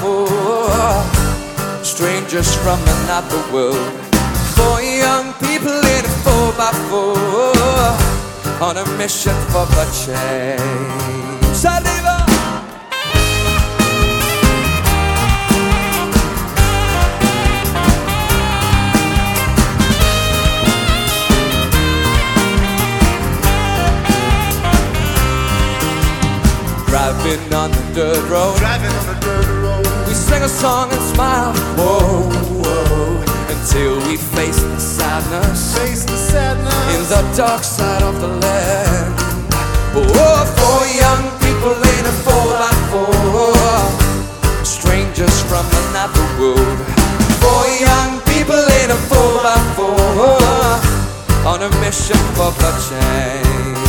4x4, strangers from another world. 4 young people in a 4x4, on a mission for the change. Saliva! Driving on the dirt road, we sing a song and smile, whoa, whoa, until we face the sadness, in the dark side of the land. Oh, 4 young people in a 4x4, strangers from another world. 4 young people in a 4x4, on a mission for the change.